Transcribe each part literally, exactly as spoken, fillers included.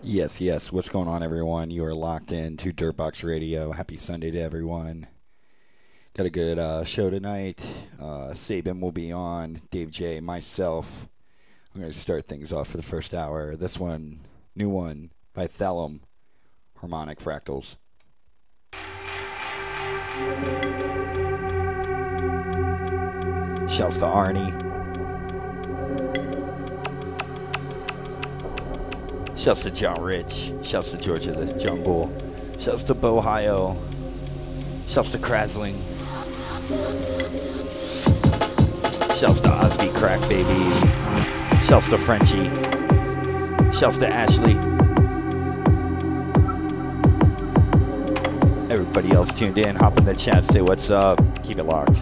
Yes, yes. What's going on, everyone? You are locked in to Dirtbox Radio. Happy Sunday to everyone. Got a good uh, show tonight. Uh, Sabin will be on. Dave J, myself. I'm going to start things off for the first hour. This one, new one by Thelum, Harmonic Fractals. Shouts to Arnie. Shouts to John Rich. Shouts to Georgia the Jungle. Shouts to Bohio. Shouts to Krasling. Shouts to Osby Crack Baby. Shouts to Frenchie. Shouts to Ashley. Everybody else tuned in, hop in the chat, say what's up. Keep it locked.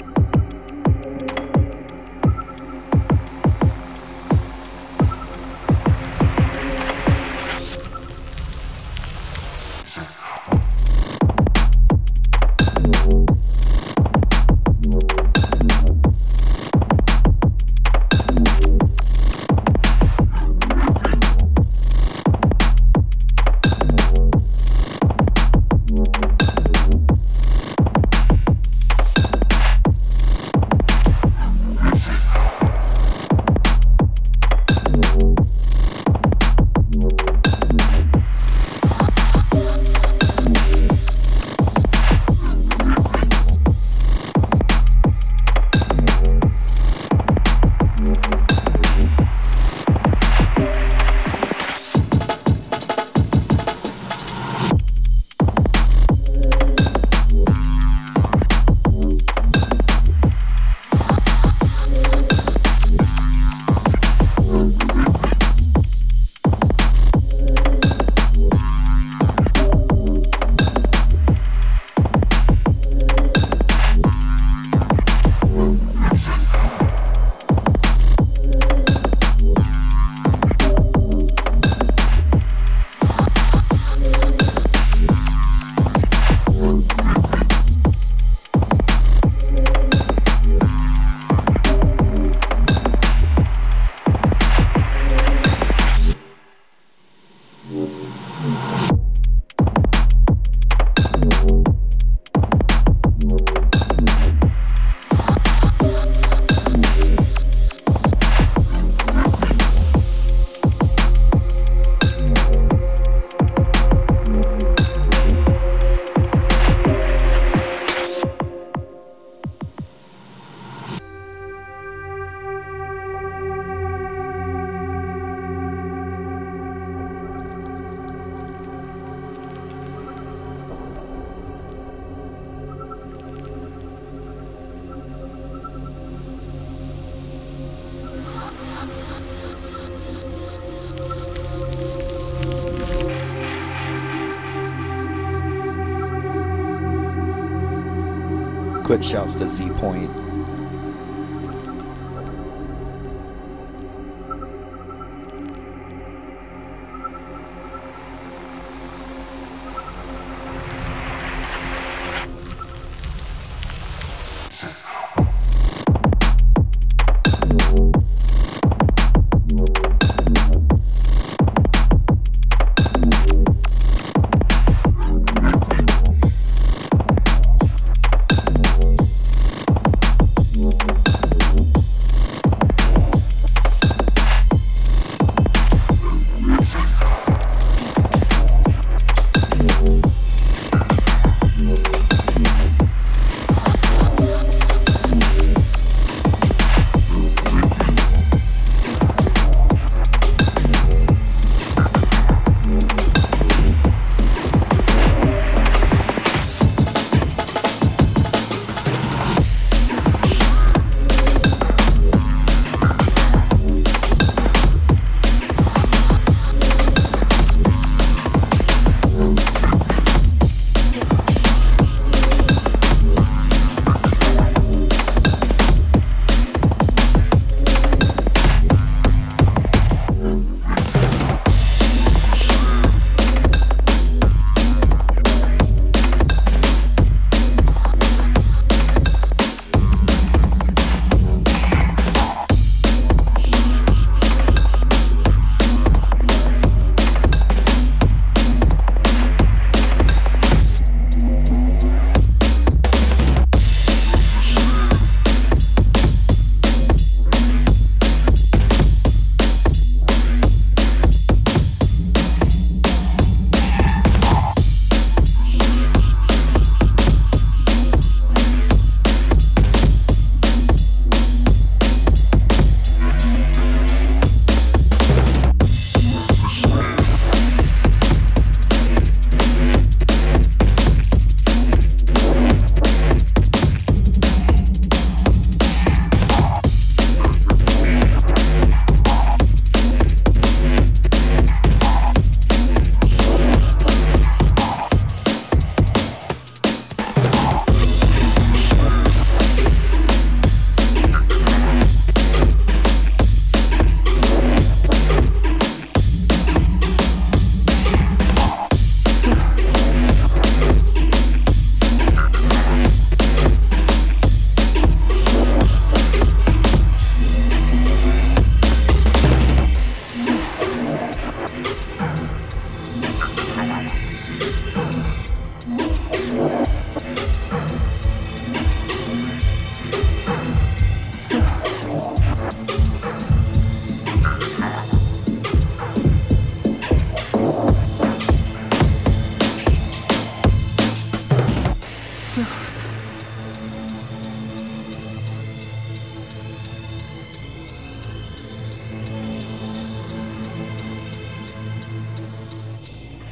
Quick shouts to Z Point.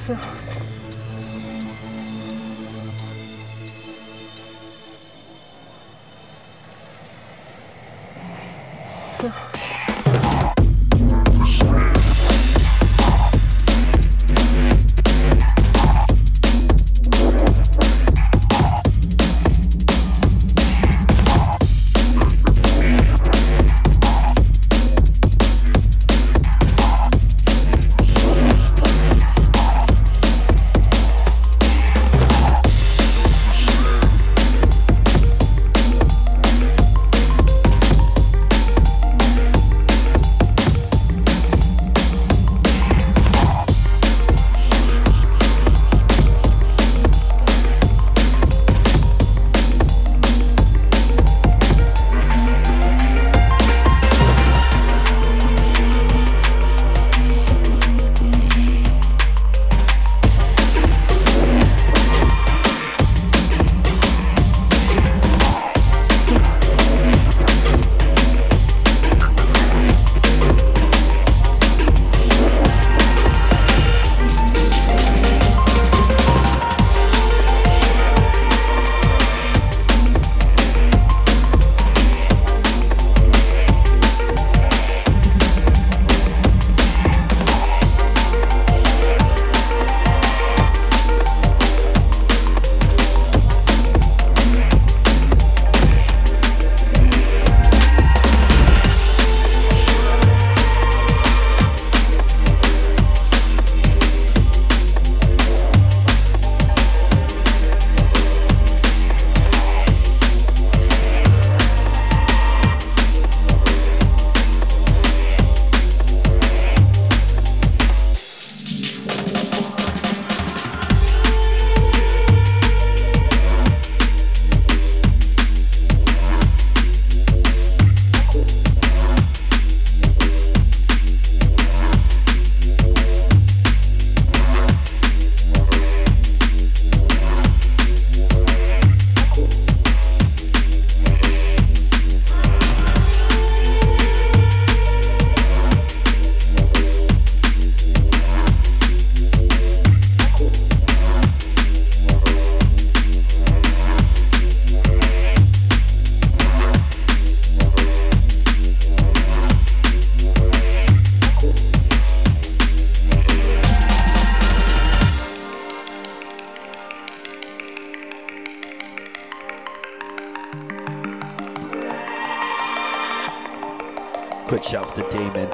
Quick shouts to Damon.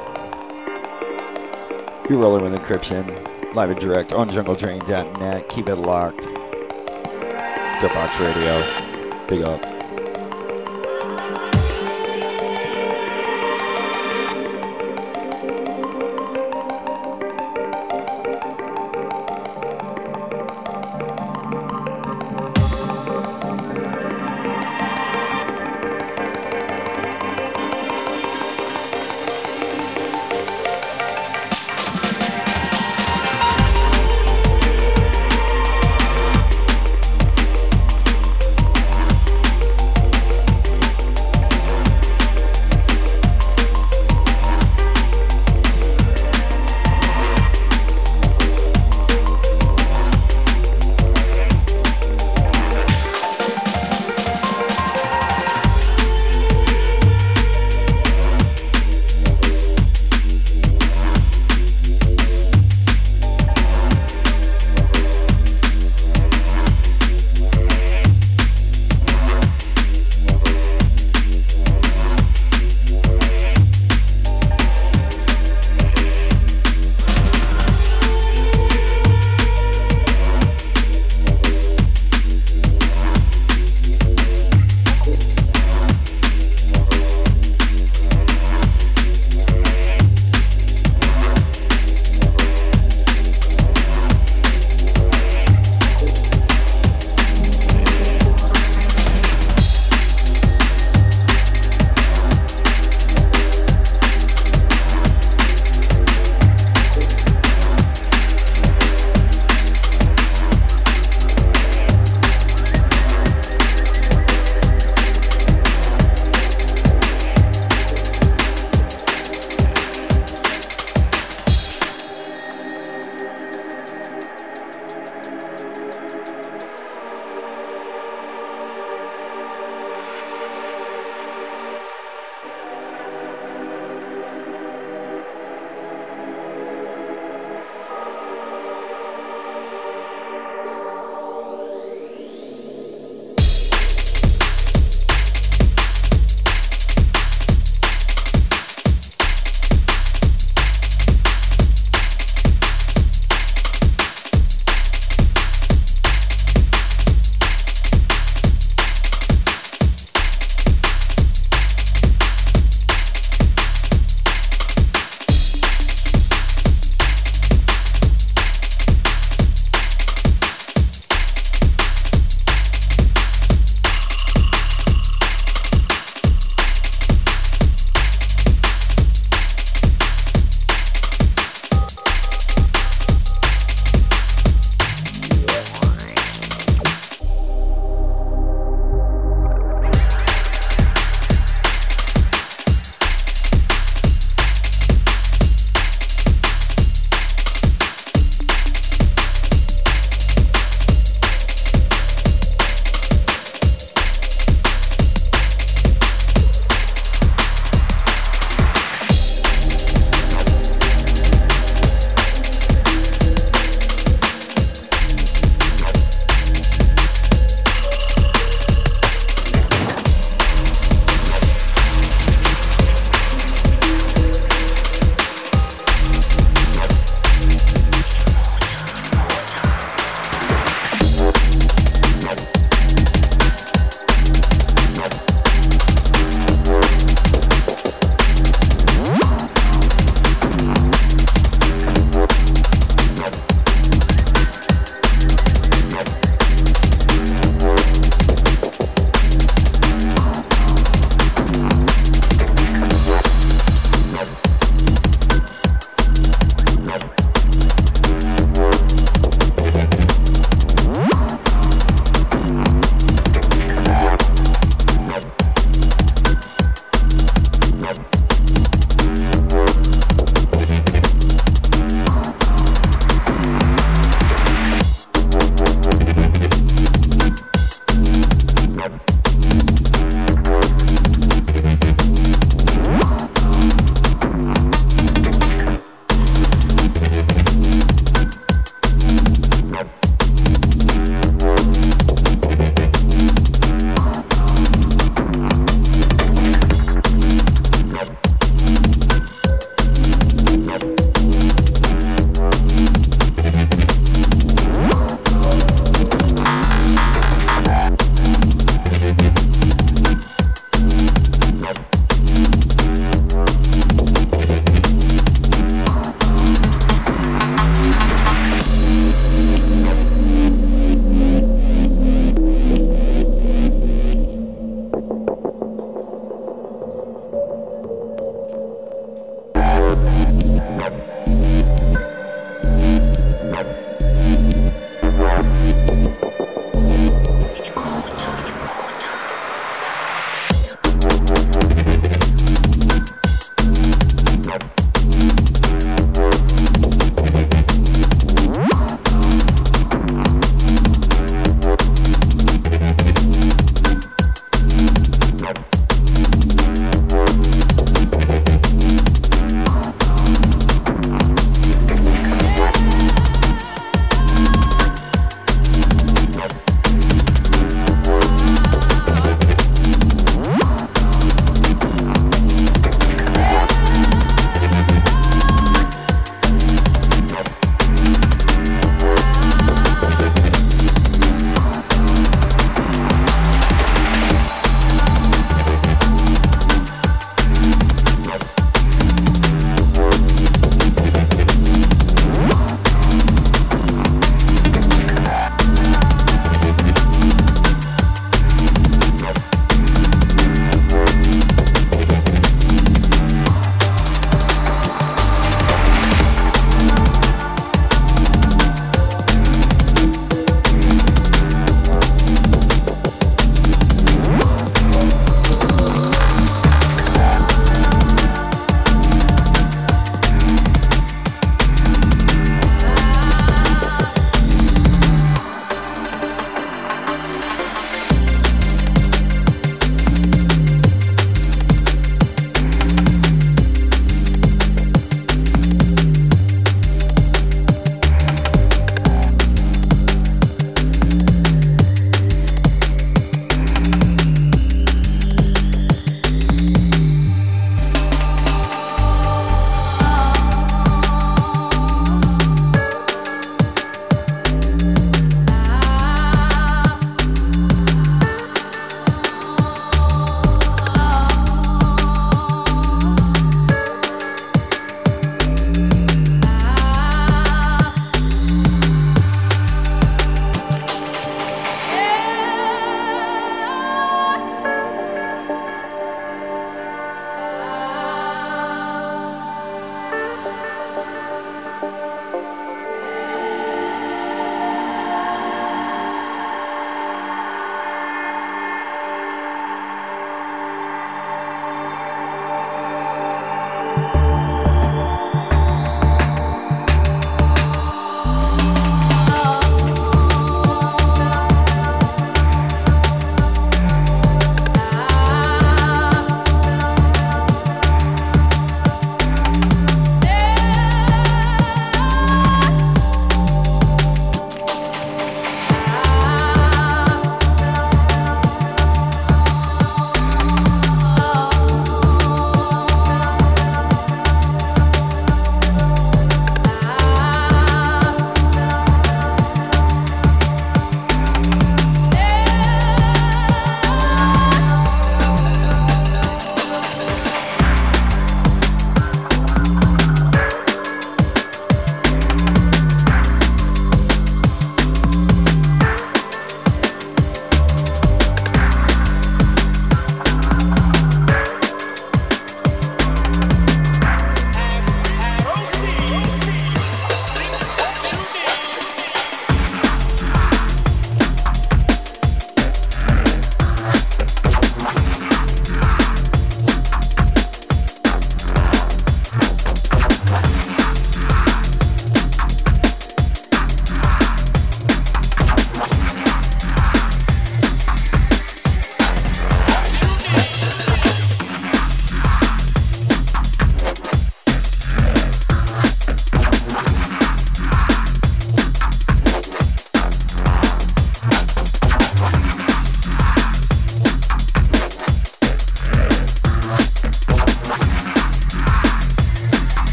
You're rolling with Encryption, live and direct on jungle train dot net. Keep it locked. Dirtbox Radio. Big up.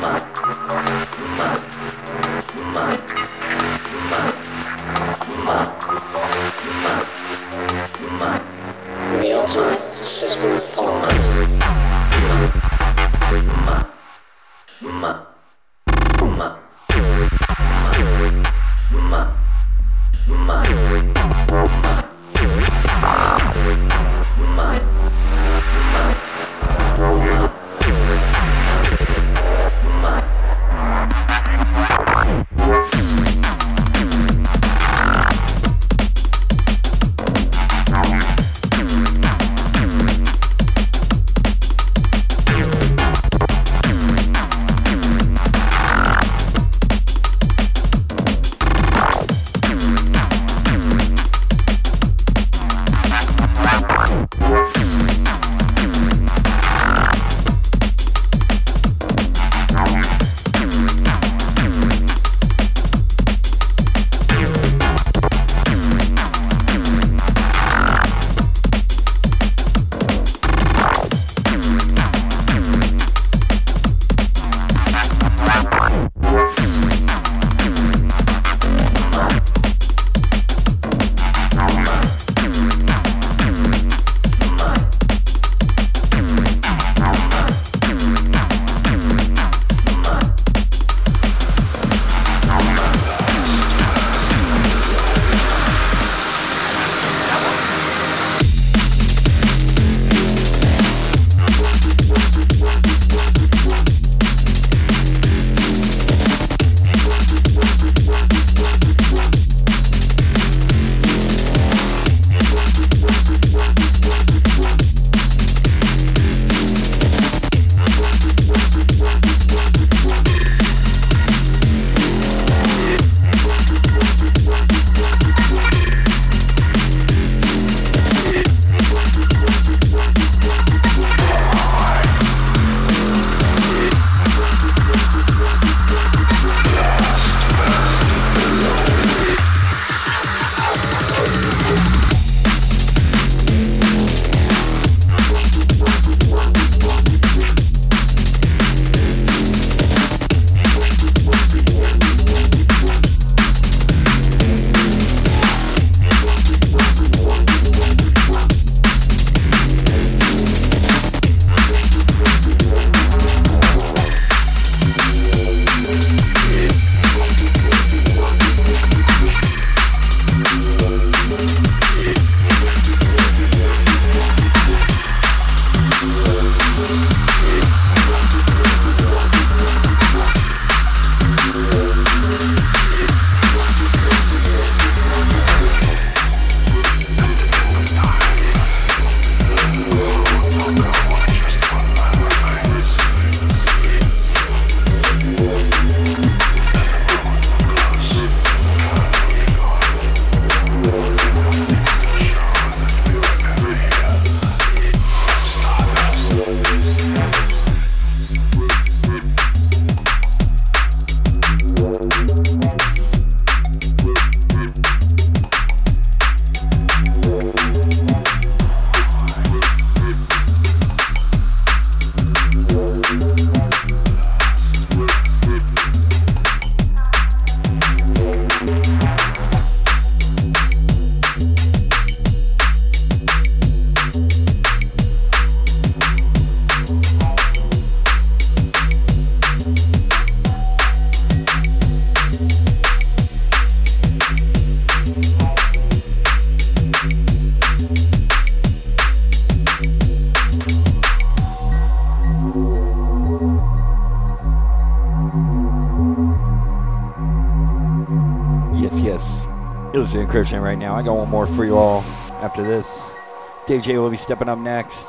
It's the Encryption right now. I got one more for you all after this. Dave J will be stepping up next.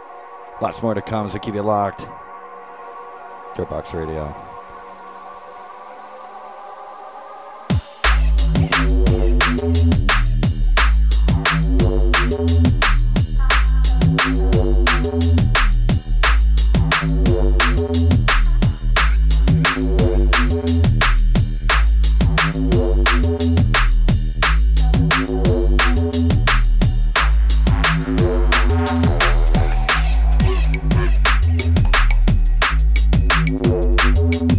Lots more to come, so keep it locked. Dirtbox Radio. We'll be right back.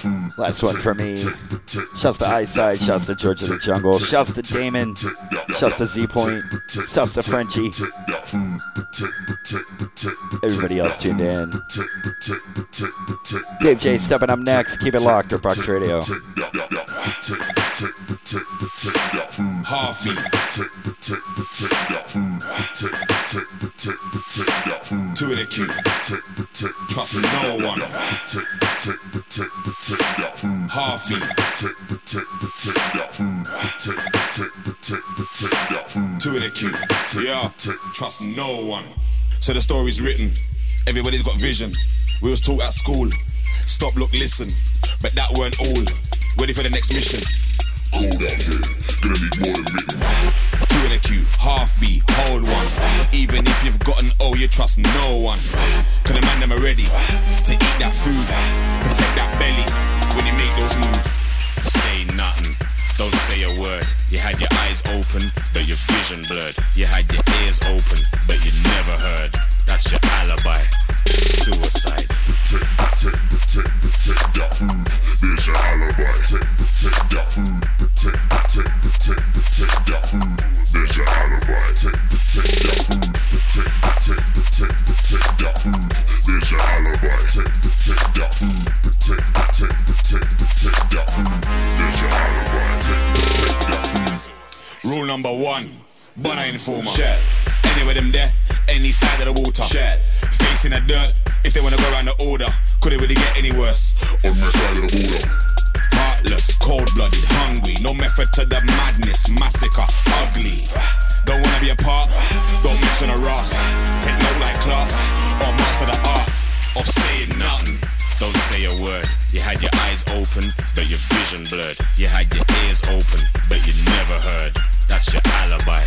Last one for me. Shouts to Eyesight, shouts to George of the Jungle, shouts to Damon, shouts to Z Point, shouts to Frenchie. Everybody else tuned in. Dave J stepping up next. Keep it locked, Dirtbox Radio. Half me. Two in the queue. Trust no one. Half me. Two in the queue. Yeah. Trust no one. So the story's written. Everybody's got vision. We was taught at school. Stop, look, listen. But that weren't all. Ready for the next mission. Cold out here, gonna need more than written. Two in a queue, half B, hold one. Even if you've got an O, you trust no one. Cause the man them are ready to eat that food, protect that belly when you make those moves. Say nothing, don't say a word. You had your eyes open, but your vision blurred. You had your ears open, but you never heard. That's your alibi. Suicide. Take, take, take, take that food. There's your alibi. Take, take that food. Take, take, take, take that food. There's your alibi. Take, take that food. Take, take, take, take that food. There's your alibi. Take, take that food. Take, take, take, take that food. There's your alibi. Take, take that food. Rule number one. But I informer. Shed. Anywhere them there, any side of the water. Shed. Facing the dirt, if they wanna go around the order. Could it really get any worse? On my side of the border. Heartless, cold-blooded, hungry. No method to the madness, massacre, ugly. Don't wanna be a part, don't mention a Ross. Take no like class, or master the art of saying nothing. Don't say a word. You had your eyes open, but your vision blurred. You had your ears open, but you never heard. That's your alibi.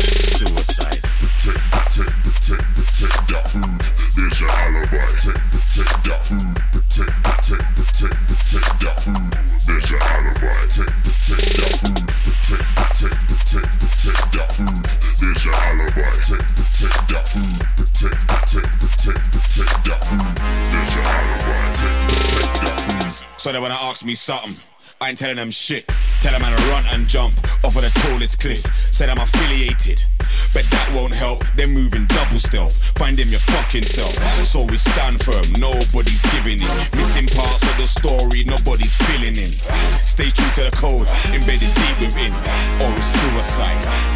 Suicide. Take, take, take, take that food. There's your alibi. Take, take that food. Take, take, take, take that food. There's your alibi. Take, take that food. Take, take, take, take that food. There's your alibi. Take, take that food. Take, take, take, take that food. There's your alibi. Take, take that food. So they wanna ask me something. I ain't telling them shit. Tell them I'm to run and jump off of the tallest cliff. Said I'm affiliated, but that won't help. They're moving double stealth. Find them your fucking self. So we stand firm, nobody's giving in. Missing parts of the story, nobody's filling in. Stay true to the code, embedded deep within. Or it's suicide.